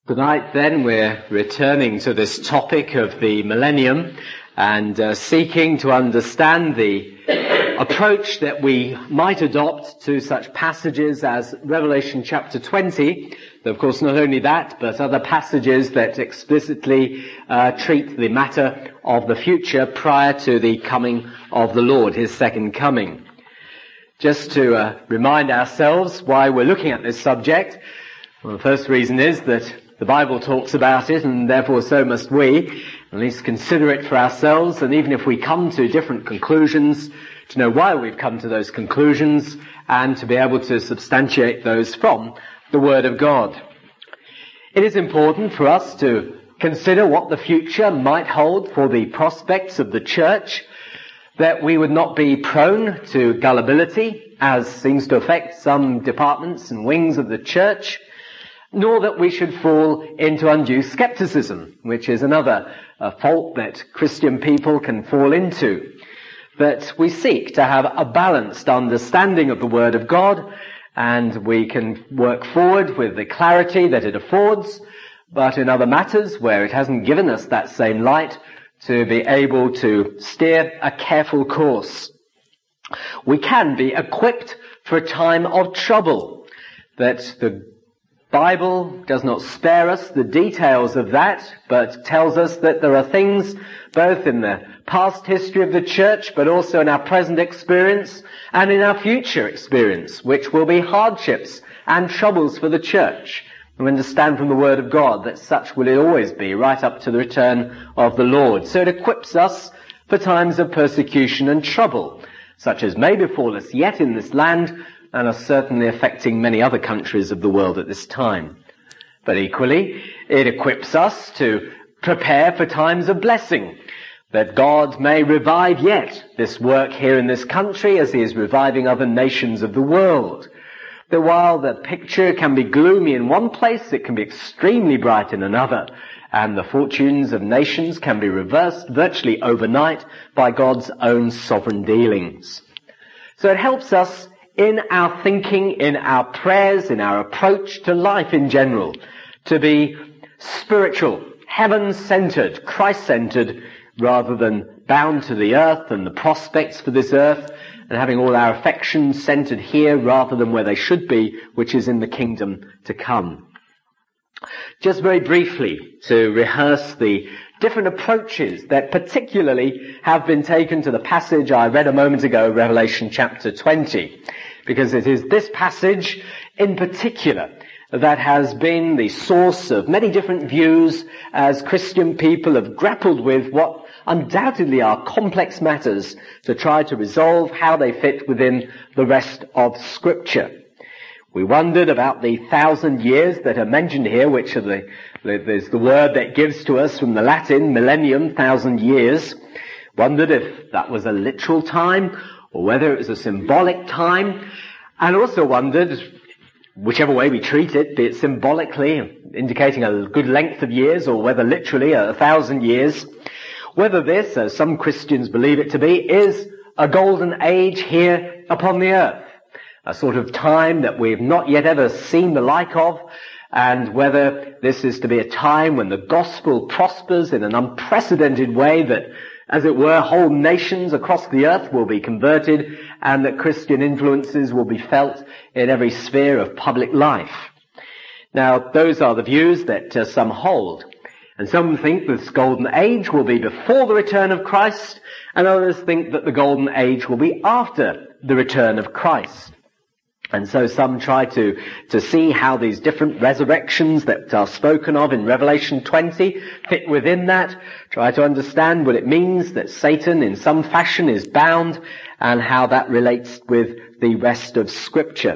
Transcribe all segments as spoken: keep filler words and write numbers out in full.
Tonight then we're returning to this topic of the millennium and uh, seeking to understand the approach that we might adopt to such passages as Revelation chapter twenty. Of course, not only that, but other passages that explicitly uh, treat the matter of the future prior to the coming of the Lord, his second coming. Just to uh, remind ourselves why we're looking at this subject, well, the first reason is that the Bible talks about it, and therefore so must we, at least consider it for ourselves, and even if we come to different conclusions, to know why we've come to those conclusions, and to be able to substantiate those from the Word of God. It is important for us to consider what the future might hold for the prospects of the church, that we would not be prone to gullibility, as seems to affect some departments and wings of the church, nor that we should fall into undue skepticism, which is another uh, fault that Christian people can fall into. That we seek to have a balanced understanding of the Word of God, and we can work forward with the clarity that it affords, but in other matters where it hasn't given us that same light, to be able to steer a careful course. We can be equipped for a time of trouble, that the Bible does not spare us the details of that, but tells us that there are things both in the past history of the church, but also in our present experience and in our future experience, which will be hardships and troubles for the church. We understand from the Word of God that such will it always be, right up to the return of the Lord. So it equips us for times of persecution and trouble, such as may befall us yet in this land, and are certainly affecting many other countries of the world at this time. But equally, it equips us to prepare for times of blessing, that God may revive yet this work here in this country as he is reviving other nations of the world. That while the picture can be gloomy in one place, it can be extremely bright in another, and the fortunes of nations can be reversed virtually overnight by God's own sovereign dealings. So it helps us in our thinking, in our prayers, in our approach to life in general, to be spiritual, heaven-centered, Christ-centered, rather than bound to the earth and the prospects for this earth, and having all our affections centered here rather than where they should be, which is in the kingdom to come. Just very briefly, to rehearse the different approaches that particularly have been taken to the passage I read a moment ago, Revelation chapter twenty, because it is this passage in particular that has been the source of many different views as Christian people have grappled with what undoubtedly are complex matters to try to resolve how they fit within the rest of Scripture. We wondered about the thousand years that are mentioned here, which are the, there's the word that gives to us from the Latin, millennium, thousand years. Wondered if that was a literal time or whether it was a symbolic time. And also wondered, whichever way we treat it, be it symbolically, indicating a good length of years, or whether literally a thousand years, whether this, as some Christians believe it to be, is a golden age here upon the earth. A sort of time that we've not yet ever seen the like of, and whether this is to be a time when the gospel prospers in an unprecedented way, that, as it were, whole nations across the earth will be converted, and that Christian influences will be felt in every sphere of public life. Now, those are the views that uh, some hold. And some think this golden age will be before the return of Christ, and others think that the golden age will be after the return of Christ. And so some try to, to see how these different resurrections that are spoken of in Revelation twenty fit within that, try to understand what it means that Satan in some fashion is bound, and how that relates with the rest of Scripture.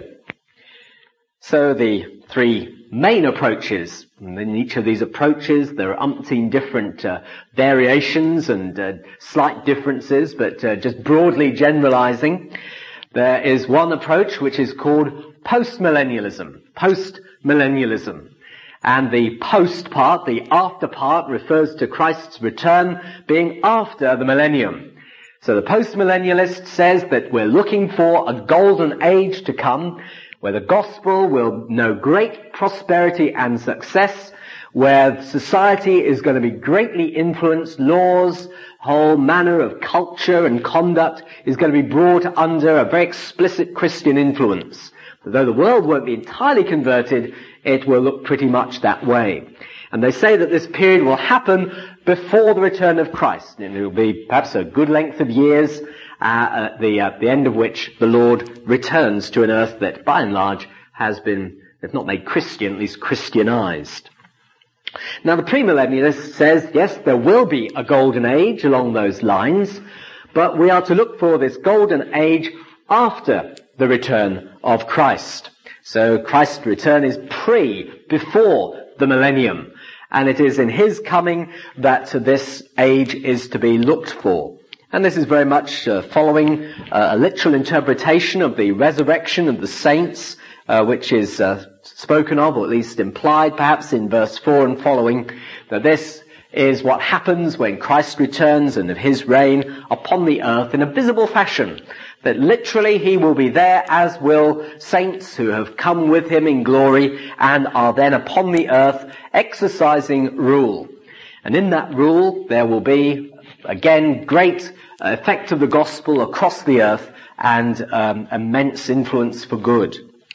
So the three main approaches, and in each of these approaches there are umpteen different uh, variations and uh, slight differences, but uh, just broadly generalizing. There is one approach which is called postmillennialism, postmillennialism. And the post part, the after part, refers to Christ's return being after the millennium. So the postmillennialist says that we're looking for a golden age to come, where the gospel will know great prosperity and success, where society is going to be greatly influenced, laws, whole manner of culture and conduct is going to be brought under a very explicit Christian influence. Though the world won't be entirely converted, it will look pretty much that way. And they say that this period will happen before the return of Christ. And it will be perhaps a good length of years, uh, at the, uh, the end of which the Lord returns to an earth that, by and large, has been, if not made Christian, at least Christianized. Now the premillennialist says, yes, there will be a golden age along those lines, but we are to look for this golden age after the return of Christ. So Christ's return is pre, before the millennium, and it is in his coming that this age is to be looked for. And this is very much uh, following uh, a literal interpretation of the resurrection of the saints, uh, which is uh, spoken of, or at least implied perhaps in verse four and following, that this is what happens when Christ returns and of his reign upon the earth in a visible fashion. That literally he will be there, as will saints who have come with him in glory and are then upon the earth exercising rule. And in that rule there will be, again, great effect of the gospel across the earth and um, immense influence for good.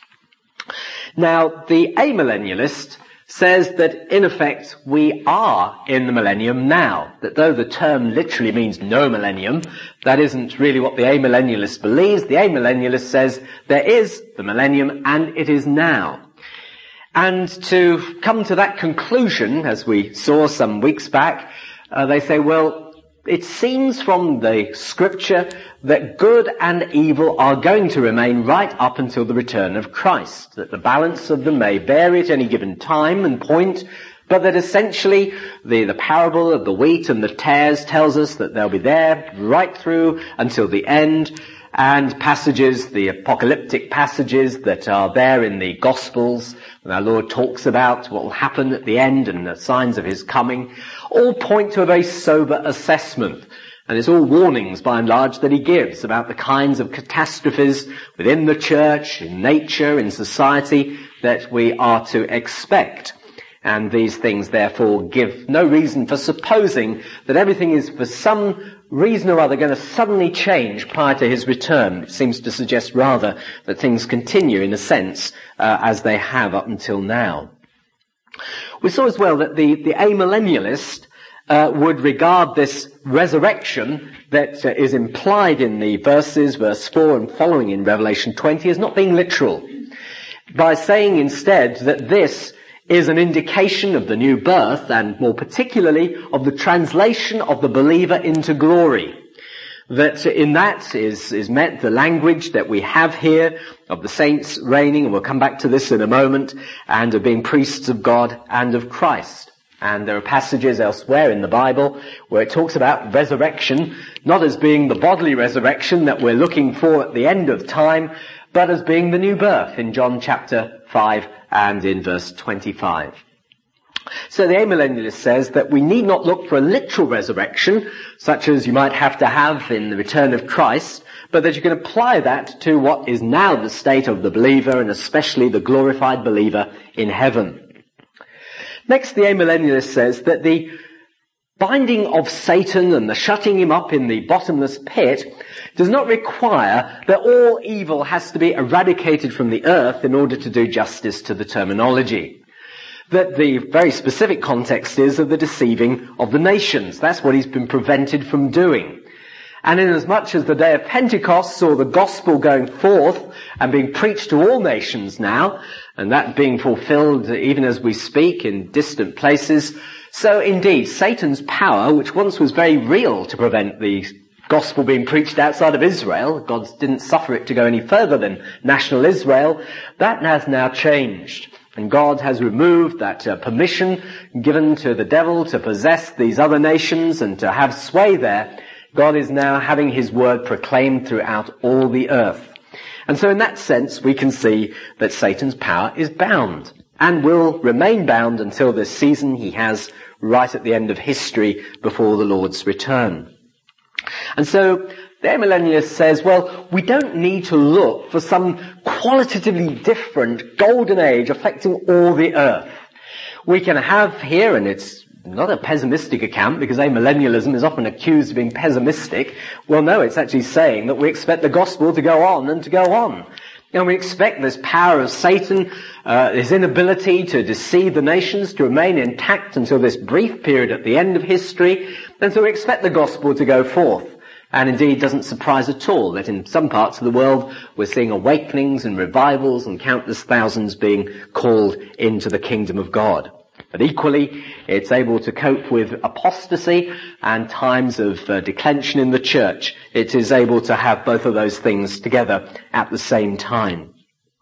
Now, the amillennialist says that, in effect, we are in the millennium now. That though the term literally means no millennium, that isn't really what the amillennialist believes. The amillennialist says there is the millennium and it is now. And to come to that conclusion, as we saw some weeks back, uh, they say, well, it seems from the scripture that good and evil are going to remain right up until the return of Christ, that the balance of them may vary at any given time and point, but that essentially the, the parable of the wheat and the tares tells us that they'll be there right through until the end, and passages, the apocalyptic passages that are there in the Gospels, when our Lord talks about what will happen at the end and the signs of his coming, all point to a very sober assessment. And it's all warnings, by and large, that he gives about the kinds of catastrophes within the church, in nature, in society, that we are to expect. And these things, therefore, give no reason for supposing that everything is, for some reason or other, going to suddenly change prior to his return. It seems to suggest rather that things continue, in a sense, uh, as they have up until now. We saw as well that the, the amillennialist uh, would regard this resurrection that uh, is implied in the verses, verse four and following in Revelation twenty, as not being literal, by saying instead that this is an indication of the new birth, and more particularly of the translation of the believer into glory. That in that is, is meant the language that we have here of the saints reigning, and we'll come back to this in a moment, and of being priests of God and of Christ. And there are passages elsewhere in the Bible where it talks about resurrection, not as being the bodily resurrection that we're looking for at the end of time, but as being the new birth in John chapter five and in verse twenty-five. So the amillennialist says that we need not look for a literal resurrection, such as you might have to have in the return of Christ, but that you can apply that to what is now the state of the believer, and especially the glorified believer in heaven. Next, the amillennialist says that the binding of Satan and the shutting him up in the bottomless pit does not require that all evil has to be eradicated from the earth in order to do justice to the terminology. That the very specific context is of the deceiving of the nations. That's what he's been prevented from doing. And inasmuch as the day of Pentecost saw the gospel going forth and being preached to all nations now, and that being fulfilled even as we speak in distant places, so indeed Satan's power, which once was very real to prevent the gospel being preached outside of Israel, God didn't suffer it to go any further than national Israel, that has now changed. And God has removed that uh, permission given to the devil to possess these other nations and to have sway there. God is now having his word proclaimed throughout all the earth. And so in that sense, we can see that Satan's power is bound and will remain bound until this season he has right at the end of history before the Lord's return. And so the amillennialist says, well, we don't need to look for some qualitatively different golden age affecting all the earth. we can have here, and it's not a pessimistic account because amillennialism is often accused of being pessimistic. Well, no, it's actually saying that we expect the gospel to go on and to go on. And we expect this power of Satan, uh, his inability to deceive the nations, to remain intact until this brief period at the end of history. And so we expect the gospel to go forth. And indeed, it doesn't surprise at all that in some parts of the world we're seeing awakenings and revivals and countless thousands being called into the kingdom of God. But equally, it's able to cope with apostasy and times of uh, declension in the church. It is able to have both of those things together at the same time.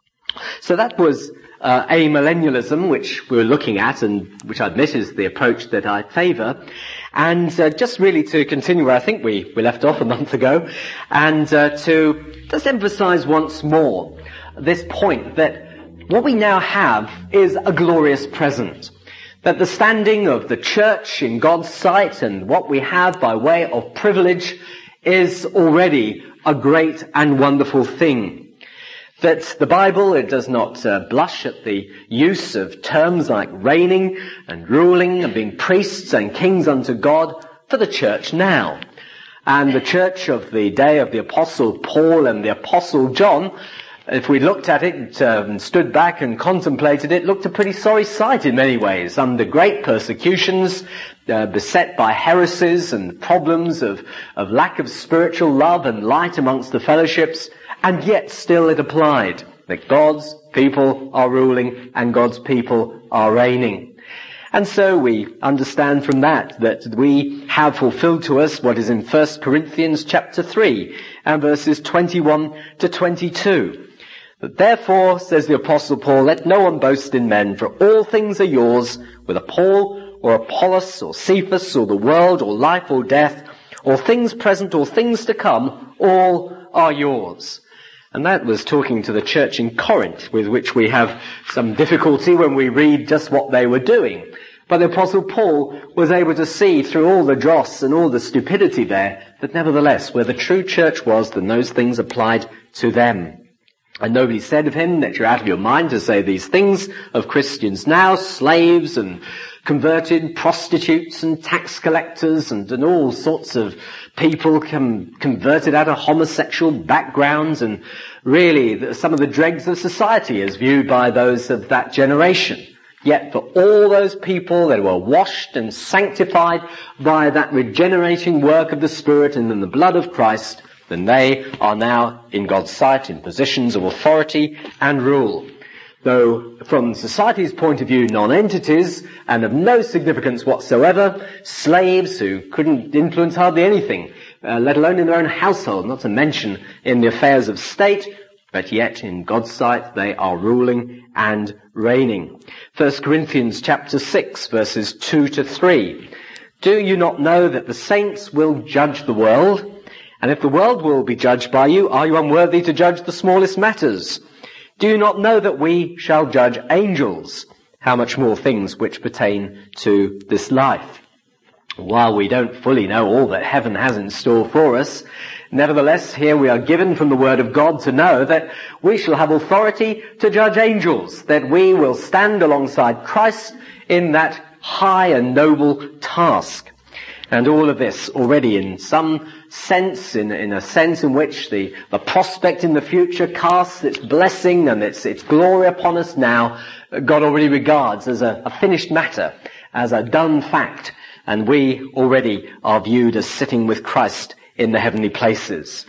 So that was uh, amillennialism, which we were looking at, and which I admit is the approach that I favour. And uh, just really to continue where I think we, we left off a month ago, and uh, to just emphasise once more this point that what we now have is a glorious present. That the standing of the church in God's sight and what we have by way of privilege is already a great and wonderful thing. That the Bible, it does not uh, blush at the use of terms like reigning and ruling and being priests and kings unto God for the church now. And the church of the day of the Apostle Paul and the Apostle John, if we looked at it um, and stood back and contemplated it, looked a pretty sorry sight in many ways, under great persecutions, uh, beset by heresies and problems of, of lack of spiritual love and light amongst the fellowships, and yet still it applied that God's people are ruling and God's people are reigning. And so we understand from that that we have fulfilled to us what is in First Corinthians chapter three and verses twenty-one to twenty-two. But therefore, says the Apostle Paul, let no one boast in men, for all things are yours, whether Paul or Apollos or Cephas or the world or life or death, or things present or things to come, all are yours. And that was talking to the church in Corinth, with which we have some difficulty when we read just what they were doing. But the Apostle Paul was able to see through all the dross and all the stupidity there, that nevertheless, where the true church was, then those things applied to them. And nobody said of him that you're out of your mind to say these things of Christians now, slaves and converted prostitutes and tax collectors and, and all sorts of people com- converted out of homosexual backgrounds, and really the, some of the dregs of society as viewed by those of that generation. Yet for all those people that were washed and sanctified by that regenerating work of the Spirit and in the blood of Christ, then they are now in God's sight in positions of authority and rule. Though from society's point of view, non-entities and of no significance whatsoever, slaves who couldn't influence hardly anything, uh, let alone in their own household, not to mention in the affairs of state, but yet in God's sight they are ruling and reigning. First Corinthians chapter six verses two to three. Do you not know that the saints will judge the world? And if the world will be judged by you, are you unworthy to judge the smallest matters? Do you not know that we shall judge angels? How much more things which pertain to this life? While we don't fully know all that heaven has in store for us, nevertheless, here we are given from the Word of God to know that we shall have authority to judge angels, that we will stand alongside Christ in that high and noble task. And all of this already in some sense, in, in a sense in which the, the prospect in the future casts its blessing and its, its glory upon us now, God already regards as a, a finished matter, as a done fact. And we already are viewed as sitting with Christ in the heavenly places.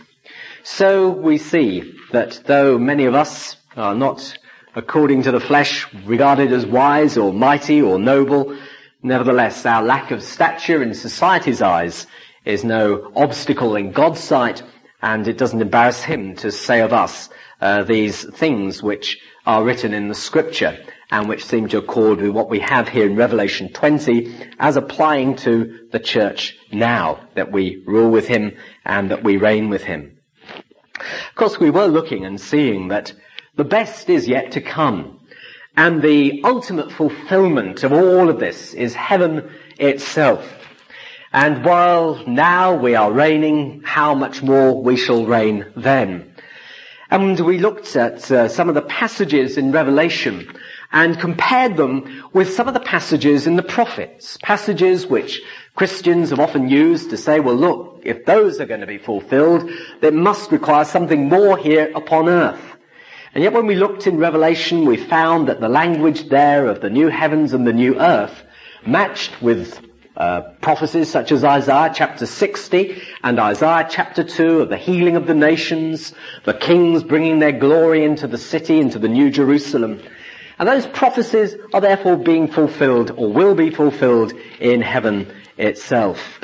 So we see that though many of us are not, according to the flesh, regarded as wise or mighty or noble, nevertheless, our lack of stature in society's eyes is no obstacle in God's sight, and it doesn't embarrass him to say of us uh, these things which are written in the Scripture and which seem to accord with what we have here in Revelation twenty as applying to the church now, that we rule with him and that we reign with him. Of course, we were looking and seeing that the best is yet to come. And the ultimate fulfillment of all of this is heaven itself. And while now we are reigning, how much more we shall reign then. And we looked at uh, some of the passages in Revelation and compared them with some of the passages in the prophets, passages which Christians have often used to say, well, look, if those are going to be fulfilled, it must require something more here upon earth. And yet when we looked in Revelation, we found that the language there of the new heavens and the new earth matched with uh, prophecies such as Isaiah chapter sixty and Isaiah chapter two of the healing of the nations, the kings bringing their glory into the city, into the new Jerusalem. And those prophecies are therefore being fulfilled, or will be fulfilled, in heaven itself.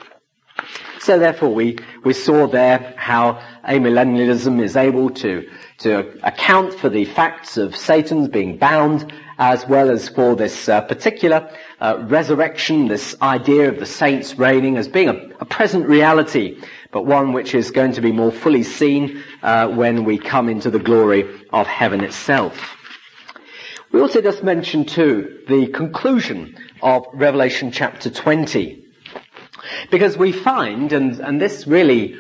So therefore we, we saw there how amillennialism is able to, to account for the facts of Satan's being bound, as well as for this uh, particular uh, resurrection, this idea of the saints reigning as being a, a present reality, but one which is going to be more fully seen uh, when we come into the glory of heaven itself. We also just mentioned too the conclusion of Revelation chapter twenty. Because we find, and, and this really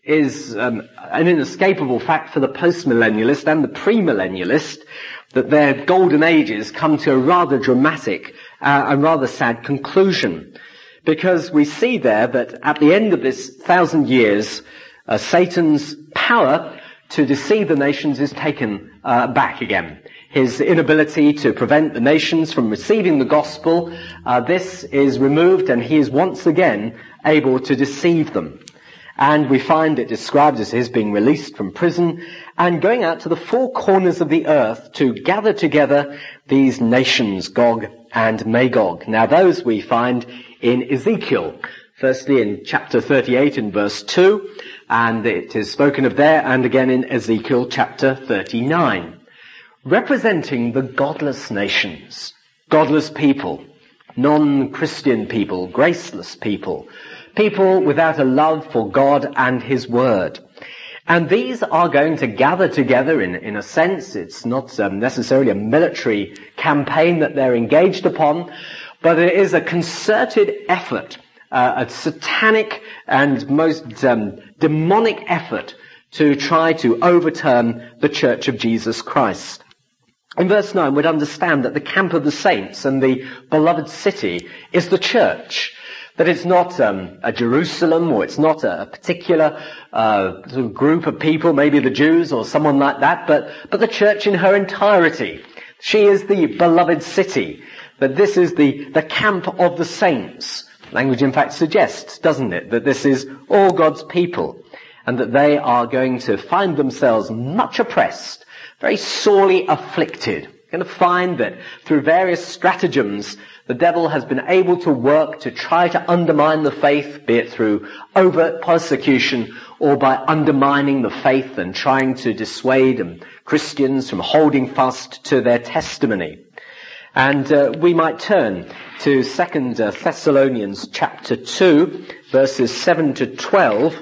is um, an inescapable fact for the postmillennialist and the premillennialist, that their golden ages come to a rather dramatic uh, and rather sad conclusion. Because we see there that at the end of this thousand years, uh, Satan's power to deceive the nations is taken uh, back again. His inability to prevent the nations from receiving the gospel, uh, this is removed, and he is once again able to deceive them. And we find it described as his being released from prison and going out to the four corners of the earth to gather together these nations, Gog and Magog. Now those we find in Ezekiel, firstly in chapter thirty-eight in verse two, and it is spoken of there, and again in Ezekiel chapter thirty-nine. Representing the godless nations, godless people, non-Christian people, graceless people, people without a love for God and His Word. And these are going to gather together in, in a sense. It's not um, necessarily a military campaign that they're engaged upon, but it is a concerted effort, uh, a satanic and most um, demonic effort to try to overturn the Church of Jesus Christ. In verse nine, we'd understand that the camp of the saints and the beloved city is the church. That it's not um, a Jerusalem, or it's not a, a particular uh, sort of group of people, maybe the Jews or someone like that, but, but the church in her entirety. She is the beloved city. That this is the, the camp of the saints. Language in fact suggests, doesn't it, that this is all God's people, and that they are going to find themselves much oppressed, very sorely afflicted. You're going to find that through various stratagems, the devil has been able to work to try to undermine the faith, be it through overt persecution or by undermining the faith and trying to dissuade Christians from holding fast to their testimony. And uh, we might turn to Second uh, Thessalonians chapter two, verses seven to twelve,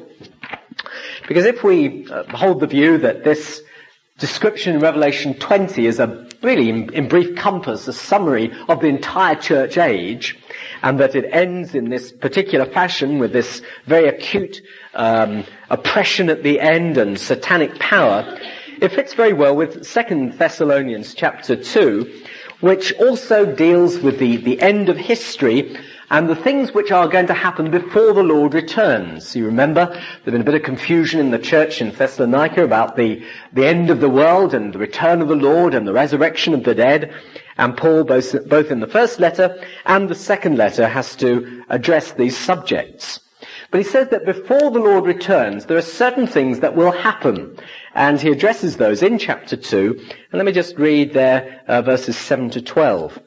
because if we uh, hold the view that this description in Revelation twenty is a really, in, in brief compass, a summary of the entire church age, and that it ends in this particular fashion with this very acute um, oppression at the end and satanic power, it fits very well with Second Thessalonians chapter two, which also deals with the, the end of history and the things which are going to happen before the Lord returns. You remember, there's been a bit of confusion in the church in Thessalonica about the, the end of the world and the return of the Lord and the resurrection of the dead. And Paul, both, both in the first letter and the second letter, has to address these subjects. But he says that before the Lord returns, there are certain things that will happen. And he addresses those in chapter two. And let me just read there uh, verses seven to twelve.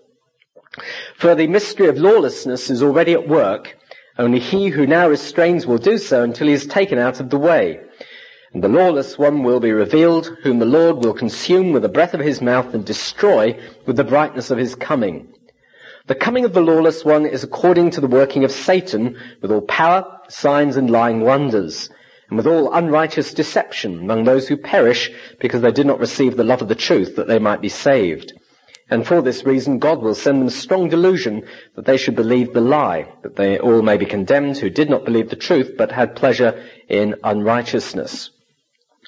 For the mystery of lawlessness is already at work. Only he who now restrains will do so until he is taken out of the way. And the lawless one will be revealed, whom the Lord will consume with the breath of his mouth and destroy with the brightness of his coming. The coming of the lawless one is according to the working of Satan, with all power, signs and lying wonders, and with all unrighteous deception among those who perish, because they did not receive the love of the truth, that they might be saved. And for this reason God will send them strong delusion, that they should believe the lie, that they all may be condemned who did not believe the truth, but had pleasure in unrighteousness.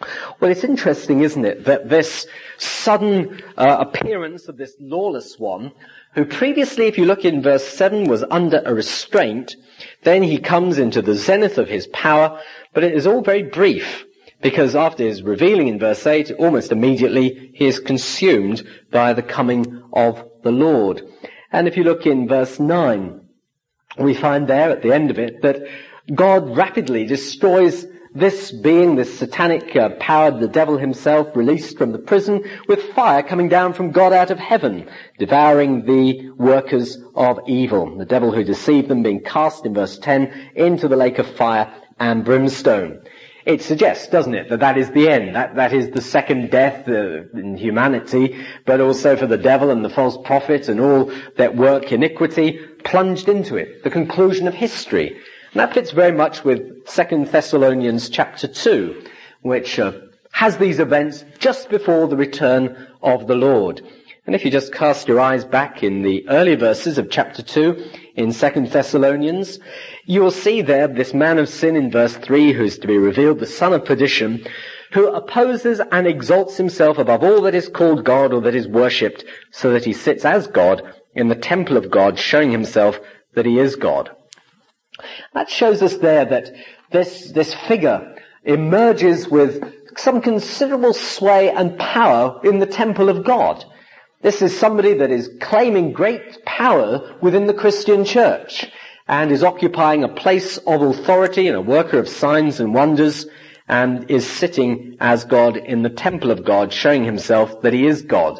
Well, it's interesting, isn't it, that this sudden uh, appearance of this lawless one, who previously, if you look in verse seven, was under a restraint, then he comes into the zenith of his power, but it is all very brief, because after his revealing in verse eight, almost immediately he is consumed by the coming of the Lord. And if you look in verse nine, we find there at the end of it that God rapidly destroys this being, this satanic uh, power, the devil himself, released from the prison, with fire coming down from God out of heaven, devouring the workers of evil. The devil who deceived them being cast, in verse ten, into the lake of fire and brimstone. It suggests, doesn't it, that that is the end. That, that is the second death uh, in humanity, but also for the devil and the false prophet and all that work iniquity plunged into it. The conclusion of history. And that fits very much with Second Thessalonians chapter two, which uh, has these events just before the return of the Lord. And if you just cast your eyes back in the early verses of chapter two in Second Thessalonians, you will see there this man of sin in verse three, who is to be revealed, the son of perdition, who opposes and exalts himself above all that is called God or that is worshipped, so that he sits as God in the temple of God, showing himself that he is God. That shows us there that this, this figure emerges with some considerable sway and power in the temple of God. This is somebody that is claiming great power within the Christian church and is occupying a place of authority and a worker of signs and wonders, and is sitting as God in the temple of God, showing himself that he is God.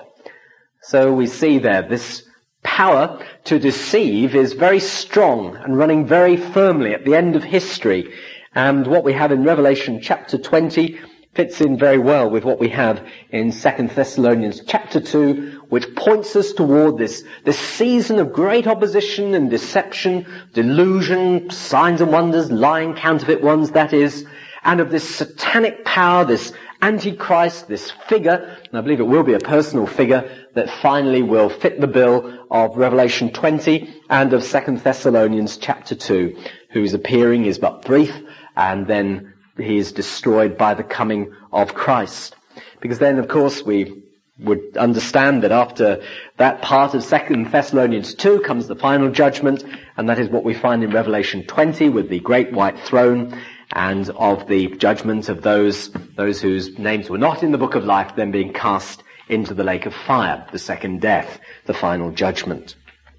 So we see there this power to deceive is very strong and running very firmly at the end of history. And what we have in Revelation chapter twenty fits in very well with what we have in Second Thessalonians chapter two, which points us toward this, this season of great opposition and deception, delusion, signs and wonders, lying, counterfeit ones, that is, and of this satanic power, this Antichrist, this figure, and I believe it will be a personal figure, that finally will fit the bill of Revelation twenty and of Second Thessalonians chapter two, whose appearing is but brief, and then he is destroyed by the coming of Christ. Because then, of course, we would understand that after that part of Second Thessalonians two comes the final judgment, and that is what we find in Revelation twenty with the great white throne, and of the judgment of those, those whose names were not in the book of life, then being cast into the lake of fire, the second death, the final judgment.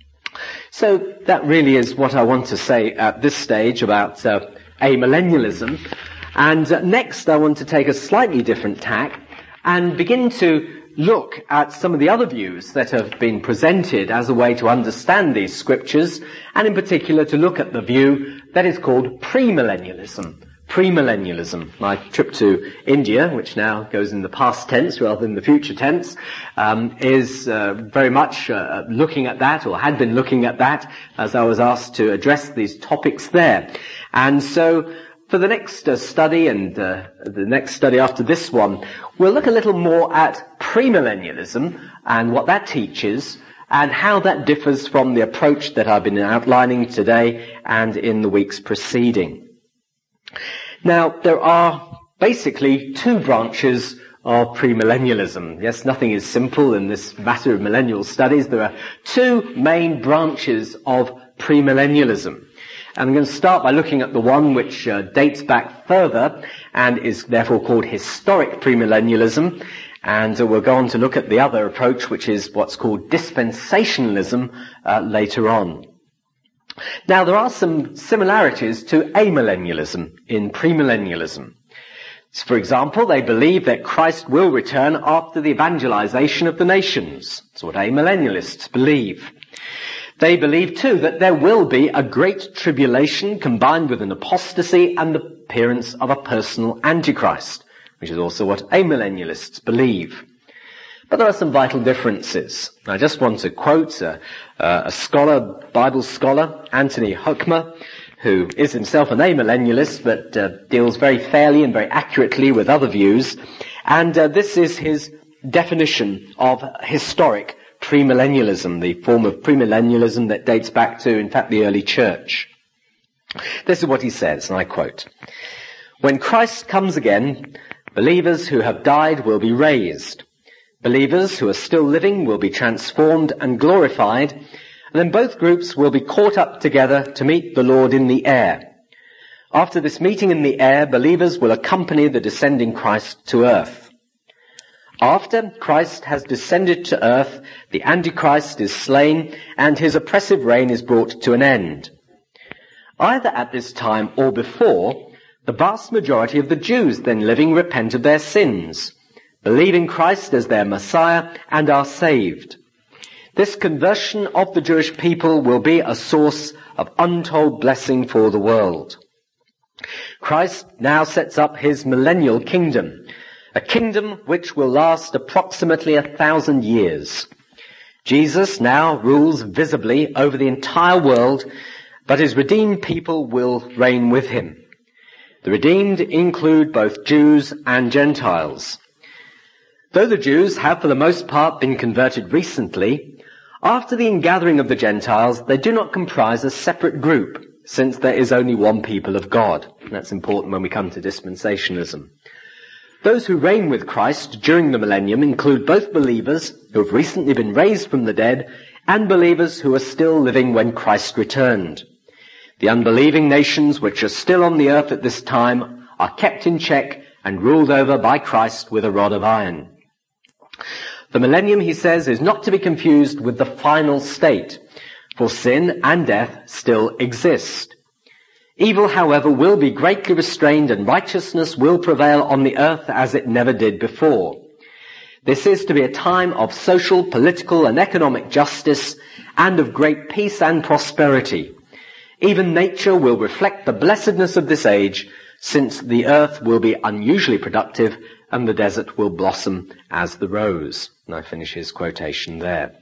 So that really is what I want to say at this stage about uh, amillennialism. And uh, next I want to take a slightly different tack and begin to look at some of the other views that have been presented as a way to understand these scriptures, and in particular to look at the view that is called premillennialism. Premillennialism. My trip to India, which now goes in the past tense rather than the future tense, um, is uh, very much uh, looking at that, or had been looking at that, as I was asked to address these topics there. And so for the next uh, study, and uh, the next study after this one, we'll look a little more at premillennialism and what that teaches, and how that differs from the approach that I've been outlining today and in the weeks preceding. Now, there are basically two branches of premillennialism. Yes, nothing is simple in this matter of millennial studies. There are two main branches of premillennialism. And I'm going to start by looking at the one which uh, dates back further and is therefore called historic premillennialism. And uh, we'll go on to look at the other approach, which is what's called dispensationalism, uh, later on. Now, there are some similarities to amillennialism in premillennialism. For example, they believe that Christ will return after the evangelization of the nations. That's what amillennialists believe. They believe, too, that there will be a great tribulation combined with an apostasy and the appearance of a personal Antichrist, which is also what amillennialists believe. But there are some vital differences. I just want to quote a, a scholar, Bible scholar, Anthony Huckmer, who is himself an amillennialist, but uh, deals very fairly and very accurately with other views. And uh, this is his definition of historic premillennialism, the form of premillennialism that dates back to, in fact, the early church. This is what he says, and I quote, "When Christ comes again, Believers who have died will be raised. Believers who are still living will be transformed and glorified, and then both groups will be caught up together to meet the Lord in the air. After this meeting in the air, believers will accompany the descending Christ to earth. After Christ has descended to earth, the Antichrist is slain and his oppressive reign is brought to an end. Either at this time or before, the vast majority of the Jews then living repent of their sins, believe in Christ as their Messiah, and are saved. This conversion of the Jewish people will be a source of untold blessing for the world. Christ now sets up his millennial kingdom, a kingdom which will last approximately a thousand years. Jesus now rules visibly over the entire world, but his redeemed people will reign with him. The redeemed include both Jews and Gentiles. Though the Jews have for the most part been converted recently, after the ingathering of the Gentiles, they do not comprise a separate group, since there is only one people of God. That's important when we come to dispensationalism. Those who reign with Christ during the millennium include both believers who have recently been raised from the dead and believers who are still living when Christ returned. The unbelieving nations which are still on the earth at this time are kept in check and ruled over by Christ with a rod of iron. The millennium, he says, is not to be confused with the final state, for sin and death still exist. Evil, however, will be greatly restrained and righteousness will prevail on the earth as it never did before. This is to be a time of social, political and economic justice and of great peace and prosperity. Even nature will reflect the blessedness of this age, since the earth will be unusually productive and the desert will blossom as the rose. And I finish his quotation there.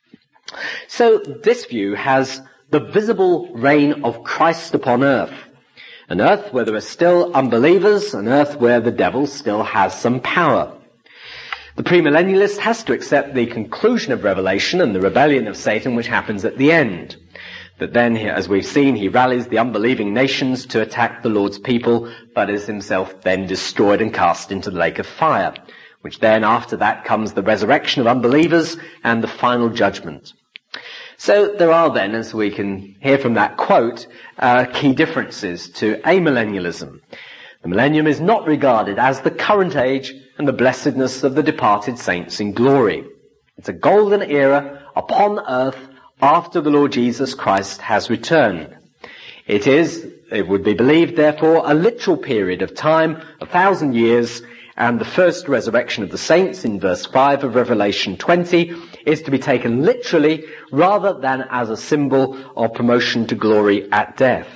So this view has the visible reign of Christ upon earth. An earth where there are still unbelievers, an earth where the devil still has some power. The premillennialist has to accept the conclusion of Revelation and the rebellion of Satan which happens at the end. That then, as we've seen, he rallies the unbelieving nations to attack the Lord's people, but is himself then destroyed and cast into the lake of fire, which then after that comes the resurrection of unbelievers and the final judgment. So there are then, as we can hear from that quote, uh, key differences to amillennialism. The millennium is not regarded as the current age and the blessedness of the departed saints in glory. It's a golden era upon earth after the Lord Jesus Christ has returned. It is, it would be believed, therefore, a literal period of time, a thousand years, and the first resurrection of the saints in verse five of Revelation twenty is to be taken literally rather than as a symbol of promotion to glory at death.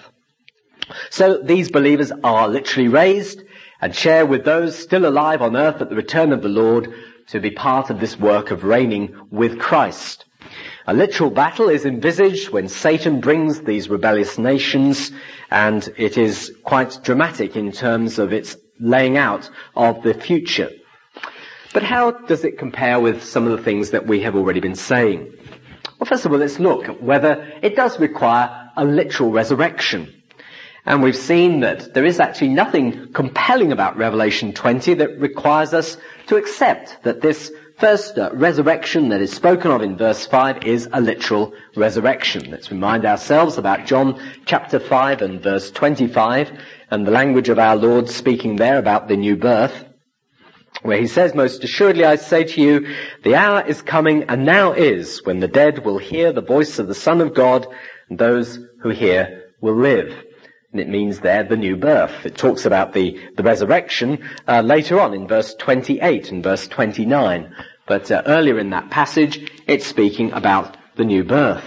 So these believers are literally raised and share with those still alive on earth at the return of the Lord to be part of this work of reigning with Christ. A literal battle is envisaged when Satan brings these rebellious nations, and it is quite dramatic in terms of its laying out of the future. But how does it compare with some of the things that we have already been saying? Well, first of all, let's look at whether it does require a literal resurrection. And we've seen that there is actually nothing compelling about Revelation twenty that requires us to accept that this first uh, resurrection that is spoken of in verse five is a literal resurrection. Let's remind ourselves about John chapter five and verse twenty-five and the language of our Lord speaking there about the new birth, where he says, "Most assuredly I say to you, the hour is coming and now is when the dead will hear the voice of the Son of God, and those who hear will live." And it means there the new birth. It talks about the, the resurrection uh, later on in verse twenty-eight and verse twenty-nine. But uh, earlier in that passage, it's speaking about the new birth.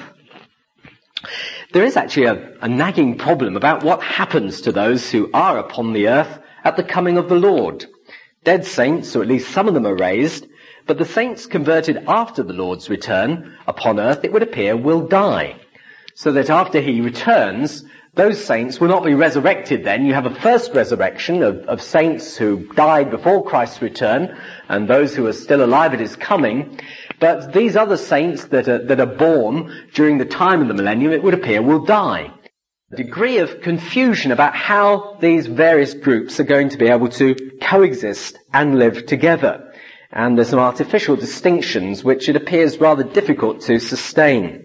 There is actually a, a nagging problem about what happens to those who are upon the earth at the coming of the Lord. Dead saints, or at least some of them, are raised, but the saints converted after the Lord's return upon earth, it would appear, will die. So that after he returns, those saints will not be resurrected then. You have a first resurrection of, of saints who died before Christ's return and those who are still alive at his coming. But these other saints that are, that are born during the time of the millennium, it would appear, will die. A degree of confusion about how these various groups are going to be able to coexist and live together. And there's some artificial distinctions which it appears rather difficult to sustain.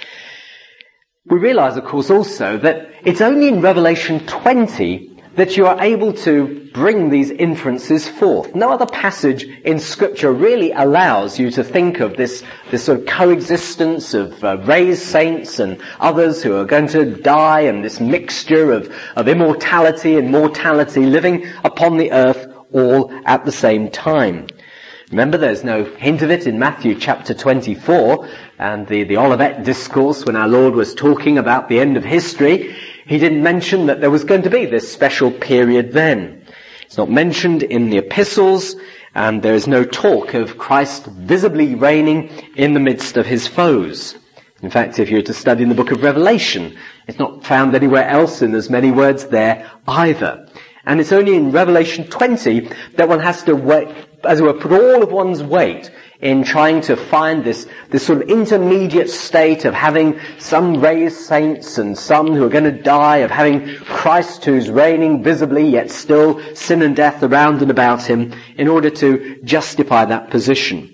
We realize, of course, also that it's only in Revelation twenty that you are able to bring these inferences forth. No other passage in Scripture really allows you to think of this, this sort of coexistence of uh, raised saints and others who are going to die, and this mixture of, of immortality and mortality living upon the earth all at the same time. Remember, there's no hint of it in Matthew chapter twenty-four and the, the Olivet Discourse when our Lord was talking about the end of history. He didn't mention that there was going to be this special period then. It's not mentioned in the epistles, and there is no talk of Christ visibly reigning in the midst of his foes. In fact, if you were to study in the book of Revelation, it's not found anywhere else in as many words there either. And it's only in Revelation twenty that one has to wait, as it were, put all of one's weight in trying to find this, this sort of intermediate state of having some raised saints and some who are going to die, of having Christ who's reigning visibly, yet still sin and death around and about him, in order to justify that position.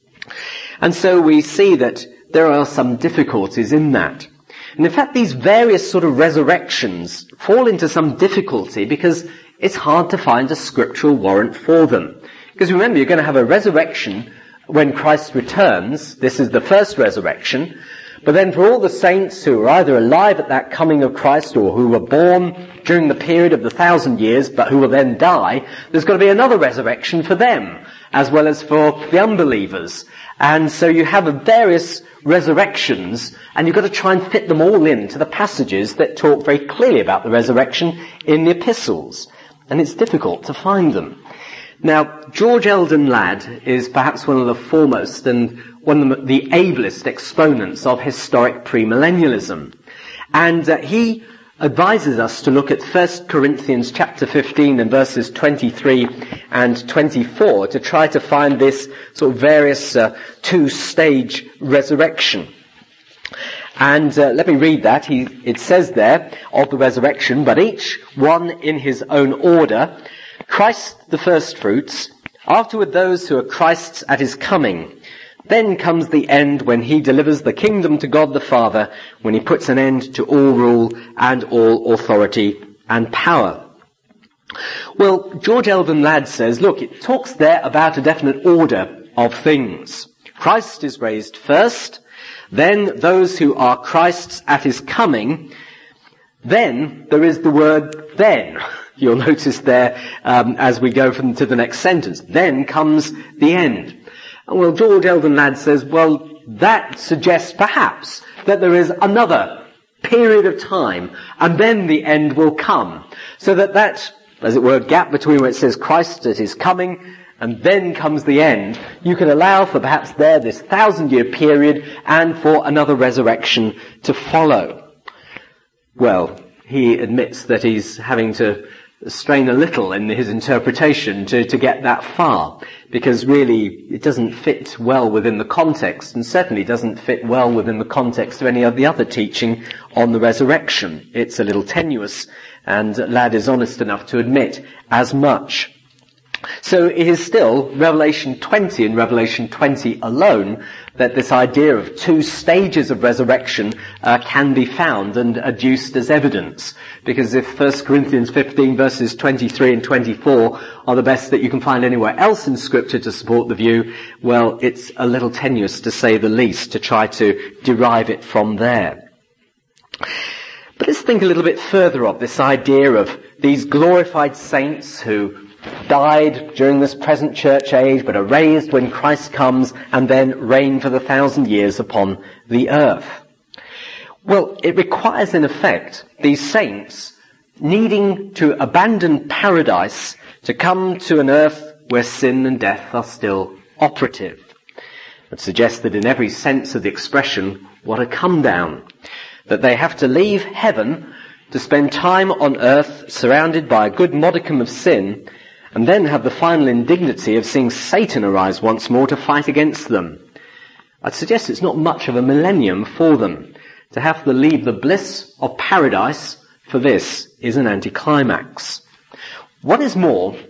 And so we see that there are some difficulties in that. And in fact, these various sort of resurrections fall into some difficulty because it's hard to find a scriptural warrant for them. Because remember, you're going to have a resurrection when Christ returns. This is the first resurrection. But then for all the saints who are either alive at that coming of Christ or who were born during the period of the thousand years but who will then die, there's got to be another resurrection for them, as well as for the unbelievers. And so you have various resurrections, and you've got to try and fit them all into the passages that talk very clearly about the resurrection in the epistles. And it's difficult to find them. Now, George Eldon Ladd is perhaps one of the foremost and one of the ablest exponents of historic premillennialism. And uh, he advises us to look at First Corinthians chapter fifteen and verses twenty-three and twenty-four to try to find this sort of various uh, two-stage resurrection. And uh, let me read that. He, it says there of the resurrection, but each one in his own order. Christ the firstfruits, afterward those who are Christ's at his coming. Then comes the end when he delivers the kingdom to God the Father, when he puts an end to all rule and all authority and power. Well, George Eldon Ladd says, look, it talks there about a definite order of things. Christ is raised first, then those who are Christ's at his coming, then there is the word then. You'll notice there um, as we go from to the next sentence. Then comes the end. Well, George Eldon Ladd says, well, that suggests perhaps that there is another period of time, and then the end will come. So that that, as it were, gap between where it says Christ at his coming, and then comes the end, you can allow for perhaps there this thousand-year period, and for another resurrection to follow. Well, he admits that he's having to strain a little in his interpretation to, to get that far, because really it doesn't fit well within the context, and certainly doesn't fit well within the context of any of the other teaching on the resurrection. It's a little tenuous, and Ladd is honest enough to admit as much. So it is still Revelation twenty and Revelation twenty alone that this idea of two stages of resurrection uh, can be found and adduced as evidence. Because if First Corinthians fifteen verses twenty-three and twenty-four are the best that you can find anywhere else in Scripture to support the view, well, it's a little tenuous to say the least to try to derive it from there. But let's think a little bit further of this idea of these glorified saints who died during this present church age, but are raised when Christ comes and then reign for the thousand years upon the earth. Well, it requires in effect these saints needing to abandon paradise to come to an earth where sin and death are still operative. It suggests that in every sense of the expression, what a come down. That they have to leave heaven to spend time on earth surrounded by a good modicum of sin, and then have the final indignity of seeing Satan arise once more to fight against them. I'd suggest it's not much of a millennium for them. To have to leave the bliss of paradise for this is an anticlimax. What is more,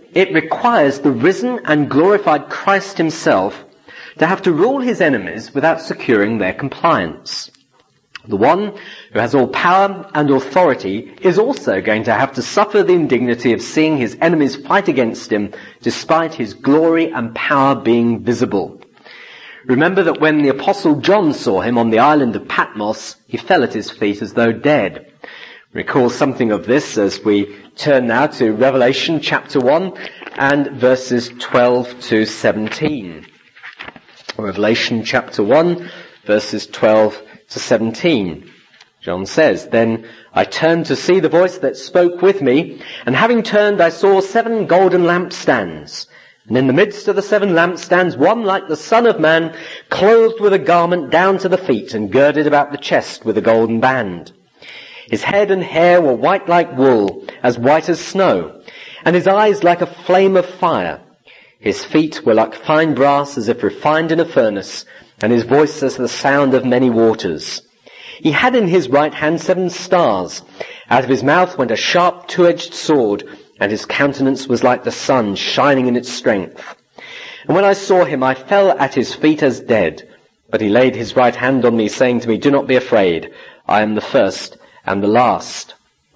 it requires the risen and glorified Christ himself to have to rule his enemies without securing their compliance. The one who has all power and authority is also going to have to suffer the indignity of seeing his enemies fight against him despite his glory and power being visible. Remember that when the Apostle John saw him on the island of Patmos, he fell at his feet as though dead. Recall something of this as we turn now to Revelation chapter one and verses twelve to seventeen. Revelation chapter one, verses twelve to seventeen. John says, "Then I turned to see the voice that spoke with me, and having turned I saw seven golden lampstands. And in the midst of the seven lampstands, one like the Son of Man, clothed with a garment down to the feet, and girded about the chest with a golden band. His head and hair were white like wool, as white as snow, and his eyes like a flame of fire. His feet were like fine brass, as if refined in a furnace, and his voice as the sound of many waters. He had in his right hand seven stars. Out of his mouth went a sharp two-edged sword, and his countenance was like the sun shining in its strength. And when I saw him, I fell at his feet as dead. But he laid his right hand on me, saying to me, 'Do not be afraid. I am the first and the last.'"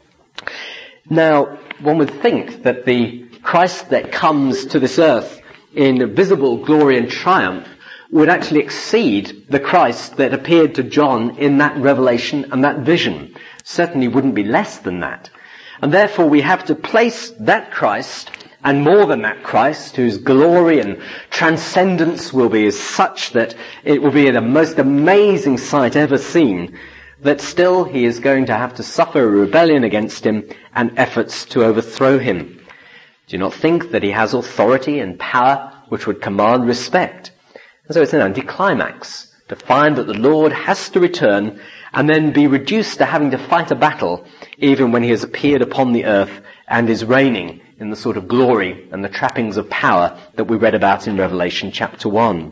Now, one would think that the Christ that comes to this earth in visible glory and triumph would actually exceed the Christ that appeared to John in that revelation and that vision. Certainly wouldn't be less than that. And therefore we have to place that Christ, and more than that Christ, whose glory and transcendence will be as such that it will be the most amazing sight ever seen, that still he is going to have to suffer a rebellion against him and efforts to overthrow him. Do you not think that he has authority and power which would command respect? And so it's an anticlimax to find that the Lord has to return and then be reduced to having to fight a battle even when he has appeared upon the earth and is reigning in the sort of glory and the trappings of power that we read about in Revelation chapter one.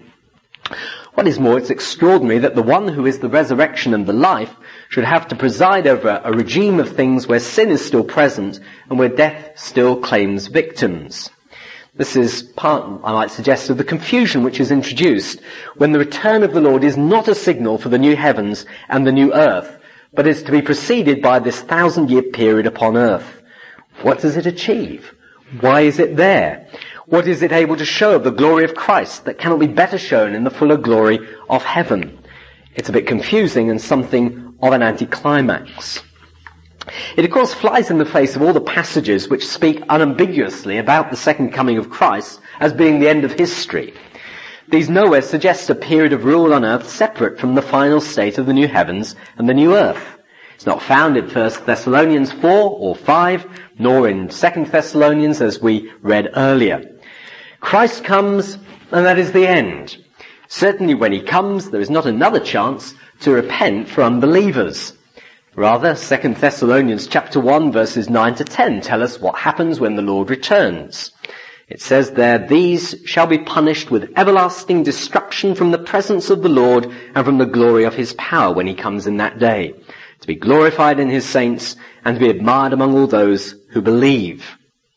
What is more, it's extraordinary that the one who is the resurrection and the life should have to preside over a regime of things where sin is still present and where death still claims victims. This is part, I might suggest, of the confusion which is introduced when the return of the Lord is not a signal for the new heavens and the new earth, but is to be preceded by this thousand-year period upon earth. What does it achieve? Why is it there? What is it able to show of the glory of Christ that cannot be better shown in the fuller glory of heaven? It's a bit confusing and something of an anticlimax. It, of course, flies in the face of all the passages which speak unambiguously about the second coming of Christ as being the end of history. These nowhere suggest a period of rule on earth separate from the final state of the new heavens and the new earth. It's not found in First Thessalonians four or five, nor in Second Thessalonians as we read earlier. Christ comes, and that is the end. Certainly when he comes, there is not another chance to repent for unbelievers. Rather, Second Thessalonians chapter one verses nine to ten tell us what happens when the Lord returns. It says there, "These shall be punished with everlasting destruction from the presence of the Lord and from the glory of his power when he comes in that day, to be glorified in his saints and to be admired among all those who believe."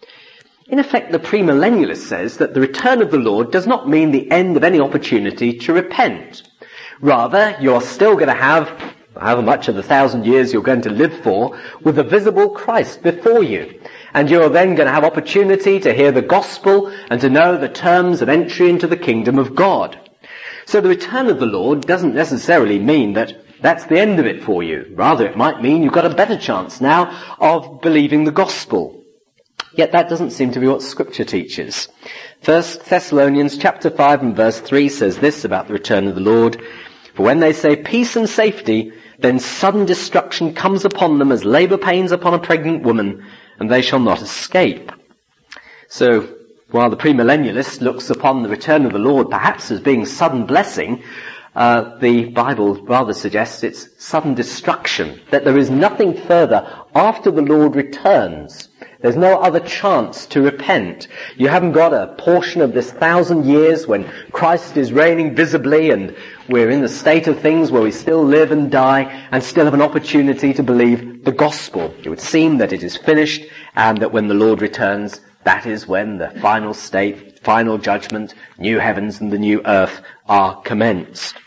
In effect, the premillennialist says that the return of the Lord does not mean the end of any opportunity to repent. Rather, you're still going to have however much of the thousand years you're going to live for, with a visible Christ before you. And you're then going to have opportunity to hear the gospel and to know the terms of entry into the kingdom of God. So the return of the Lord doesn't necessarily mean that that's the end of it for you. Rather, it might mean you've got a better chance now of believing the gospel. Yet that doesn't seem to be what Scripture teaches. First Thessalonians chapter five and verse three says this about the return of the Lord: "For when they say peace and safety, then sudden destruction comes upon them as labour pains upon a pregnant woman, and they shall not escape." So, while the premillennialist looks upon the return of the Lord perhaps as being sudden blessing, uh, the Bible rather suggests it's sudden destruction, that there is nothing further after the Lord returns. There's no other chance to repent. You haven't got a portion of this thousand years when Christ is reigning visibly and we're in the state of things where we still live and die and still have an opportunity to believe the gospel. It would seem that it is finished and that when the Lord returns, That is when the final state, final judgment, new heavens and the new earth are commenced.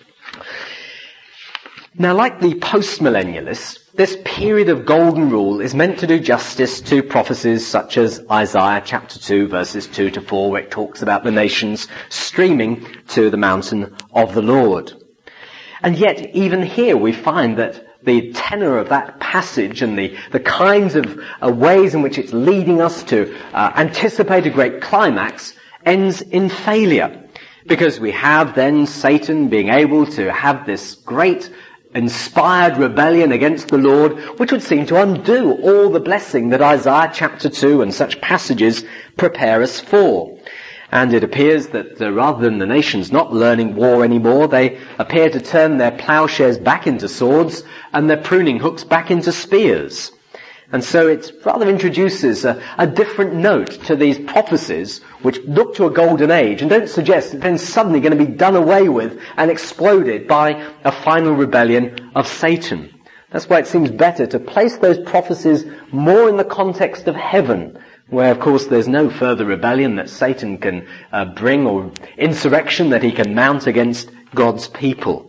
Now, like the post-millennialists, this period of golden rule is meant to do justice to prophecies such as Isaiah chapter two, verses two to four, where it talks about the nations streaming to the mountain of the Lord. And yet, even here we find that the tenor of that passage and the, the kinds of uh, ways in which it's leading us to uh, anticipate a great climax ends in failure. Because we have then Satan being able to have this great inspired rebellion against the Lord, which would seem to undo all the blessing that Isaiah chapter two and such passages prepare us for. And it appears that uh, rather than the nations not learning war anymore, they appear to turn their plowshares back into swords and their pruning hooks back into spears. And so it rather introduces a, a different note to these prophecies which look to a golden age and don't suggest that then suddenly going to be done away with and exploded by a final rebellion of Satan. That's why it seems better to place those prophecies more in the context of heaven, where of course there's no further rebellion that Satan can uh, bring or insurrection that he can mount against God's people.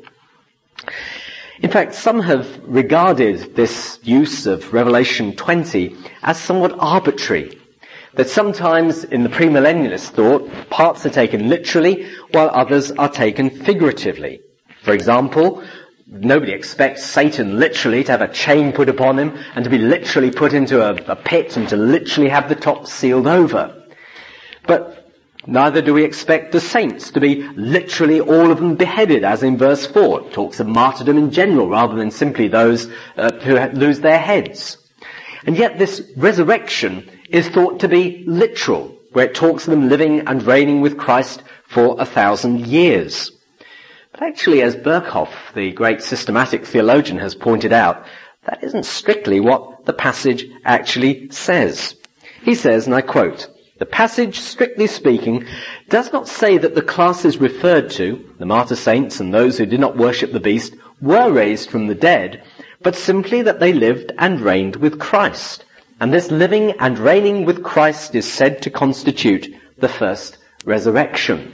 In fact, some have regarded this use of Revelation twenty as somewhat arbitrary. That sometimes in the premillennialist thought, parts are taken literally while others are taken figuratively. For example, nobody expects Satan literally to have a chain put upon him and to be literally put into a, a pit and to literally have the top sealed over. But neither do we expect the saints to be literally all of them beheaded, as in verse four. It talks of martyrdom in general rather than simply those uh, who lose their heads. And yet this resurrection is thought to be literal, where it talks of them living and reigning with Christ for a thousand years. But actually, as Berkhof, the great systematic theologian, has pointed out, that isn't strictly what the passage actually says. He says, and I quote, "The passage, strictly speaking, does not say that the classes referred to, the martyr saints and those who did not worship the beast, were raised from the dead, but simply that they lived and reigned with Christ. And this living and reigning with Christ is said to constitute the first resurrection."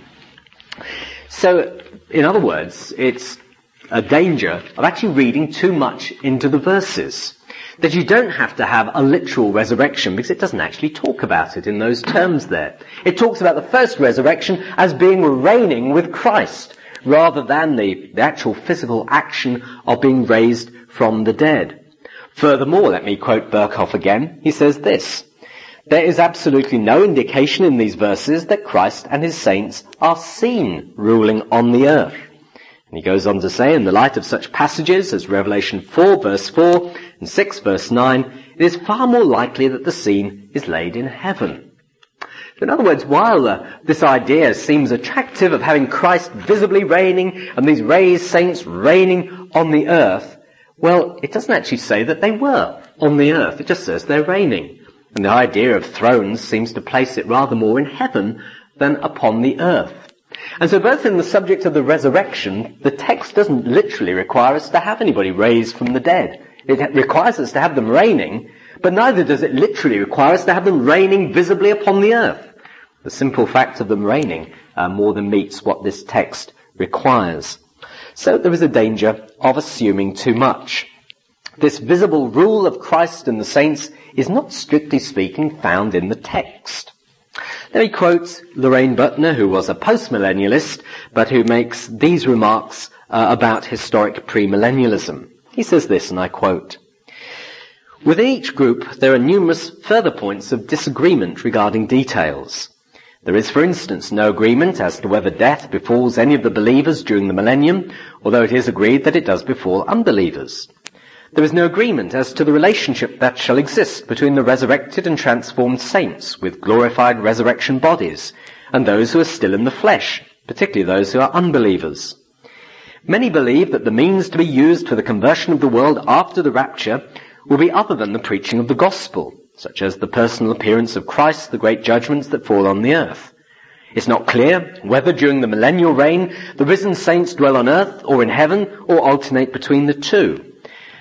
So, in other words, it's a danger of actually reading too much into the verses. That you don't have to have a literal resurrection because it doesn't actually talk about it in those terms there. It talks about the first resurrection as being reigning with Christ rather than the, the actual physical action of being raised from the dead. Furthermore, let me quote Berkhof again. He says this: "There is absolutely no indication in these verses that Christ and his saints are seen ruling on the earth." And he goes on to say, in the light of such passages as Revelation four verse four and six verse nine, it is far more likely that the scene is laid in heaven. So in other words, while uh, this idea seems attractive of having Christ visibly reigning and these raised saints reigning on the earth, well, it doesn't actually say that they were on the earth. It just says they're reigning. And the idea of thrones seems to place it rather more in heaven than upon the earth. And so both in the subject of the resurrection, the text doesn't literally require us to have anybody raised from the dead. It requires us to have them reigning, but neither does it literally require us to have them reigning visibly upon the earth. The simple fact of them reigning uh, more than meets what this text requires. So there is a danger of assuming too much. This visible rule of Christ and the saints is not strictly speaking found in the text. Let me quote Lorraine Butner, who was a post-millennialist, but who makes these remarks uh, about historic premillennialism. He says this, and I quote, "Within each group there are numerous further points of disagreement regarding details. There is, for instance, no agreement as to whether death befalls any of the believers during the millennium, although it is agreed that it does befall unbelievers. There is no agreement as to the relationship that shall exist between the resurrected and transformed saints with glorified resurrection bodies and those who are still in the flesh, particularly those who are unbelievers. Many believe that the means to be used for the conversion of the world after the rapture will be other than the preaching of the gospel, such as the personal appearance of Christ, the great judgments that fall on the earth. It's not clear whether during the millennial reign the risen saints dwell on earth or in heaven or alternate between the two.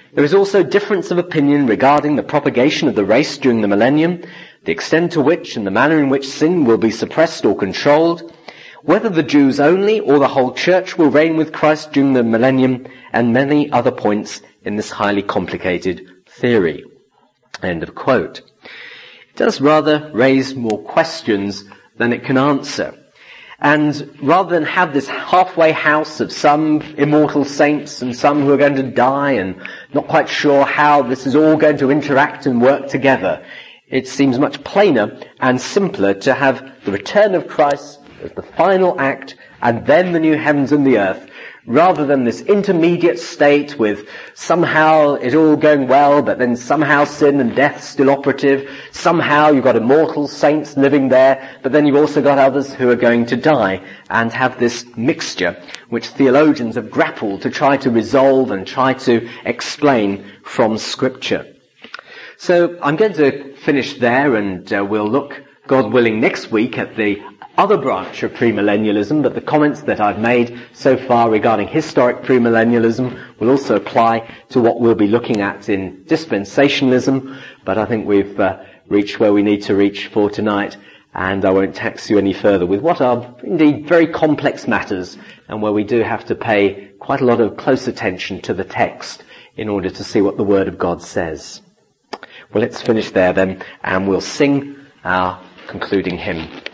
There is also difference of opinion regarding the propagation of the race during the millennium, the extent to which and the manner in which sin will be suppressed or controlled, whether the Jews only or the whole church will reign with Christ during the millennium, and many other points in this highly complicated theory. End of quote. It does rather raise more questions than it can answer. And rather than have this halfway house of some immortal saints and some who are going to die and not quite sure how this is all going to interact and work together, it seems much plainer and simpler to have the return of Christ as the final act and then the new heavens and the earth, rather than this intermediate state with somehow it all going well, but then somehow sin and death still operative. Somehow you've got immortal saints living there, but then you've also got others who are going to die, and have this mixture which theologians have grappled to try to resolve and try to explain from Scripture. So I'm going to finish there, and uh, we'll look, God willing, next week at the other branch of premillennialism, but the comments that I've made so far regarding historic premillennialism will also apply to what we'll be looking at in dispensationalism. But I think we've uh, reached where we need to reach for tonight, and I won't tax you any further with what are indeed very complex matters, and where we do have to pay quite a lot of close attention to the text in order to see what the Word of God says. Well, let's finish there then, and we'll sing our concluding hymn.